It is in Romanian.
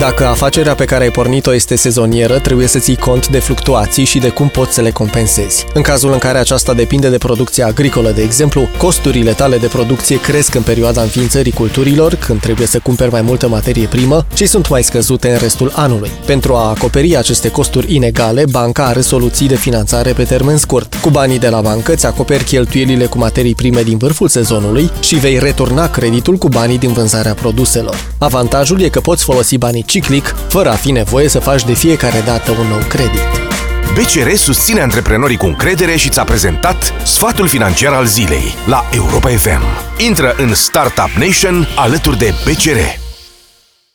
Dacă afacerea pe care ai pornit-o este sezonieră, trebuie să ții cont de fluctuații și de cum poți să le compensezi. În cazul în care aceasta depinde de producția agricolă, de exemplu, costurile tale de producție cresc în perioada înființării culturilor, când trebuie să cumperi mai multă materie primă, și sunt mai scăzute în restul anului. Pentru a acoperi aceste costuri inegale, banca are soluții de finanțare pe termen scurt. Cu banii de la bancă îți acoperi cheltuielile cu materii prime din vârful sezonului și vei returna creditul cu banii din vânzarea produselor. Avantajul e că poți folosi banii ciclic, fără a fi nevoie să faci de fiecare dată un nou credit. BCR susține antreprenorii cu încredere și ți-a prezentat sfatul financiar al zilei la Europa FM. Intră în Startup Nation alături de BCR.